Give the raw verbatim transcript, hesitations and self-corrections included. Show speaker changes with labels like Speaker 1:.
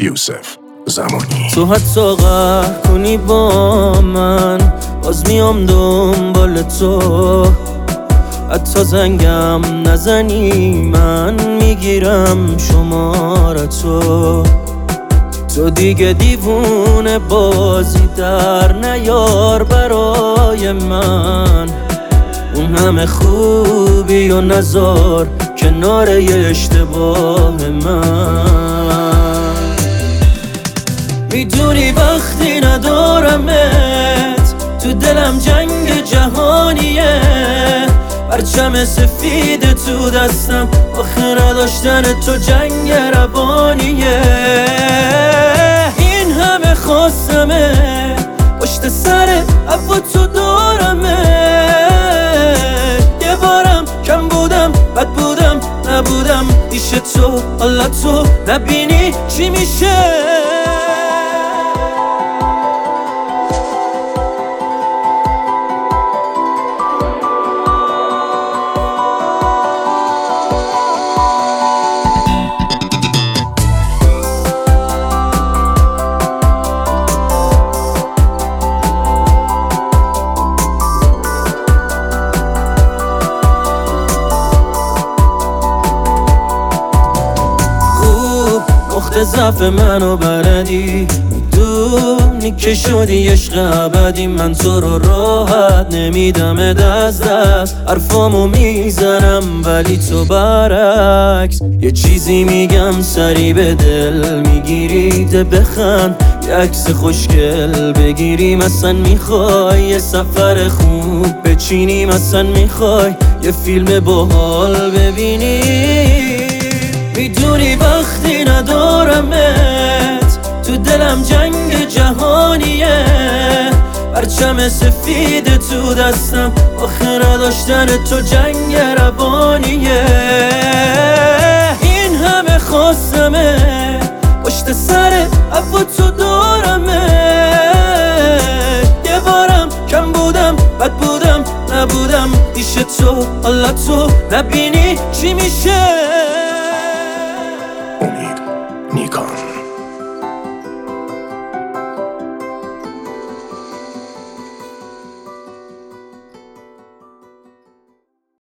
Speaker 1: یوسف زمانی.
Speaker 2: تو حتی قهر کنی با من باز میام دنبال تو، حتی زنگم نزنی من میگیرم شمارتو. تو دیگه دیوونه بازی در نیار برای من، اون همه خوبی و نزار کنار یه اشتباه من. میدونی وقتی ندارمت تو دلم جنگ جهانیه، پرچم سفید تو دستم آخه نداشتن تو جنگ روانیه. این همه خواستمه پشت سر عفو تو دارمه، یه بارم کم بودم بد بودم نبودم پیش تو، حالا تو نبینی چی میشه. نقطه ضعف منو بلدی، میدونی که شدی عشق ابدی. من تو رو راحت نمیدم از دست، حرفامو میزنم ولی تو برعکس یه چیزی میگم سری به دل میگیری. ده بخند یه عکس خوشگل بگیریم، اصلا میخوای یه سفر خوب بچینیم، اصلا میخوای یه فیلم باحال ببینی. میدونی وقتی ندارمت تو دلم جنگ جهانیه، پرچم سفید تو دستم آخه نداشتن تو جنگ روانیه. این همه خواستمه پشت سر عفو تو دارمه، یه بارم کم بودم بد بودم نبودم پیش تو، حالا تو نبینی چی میشه.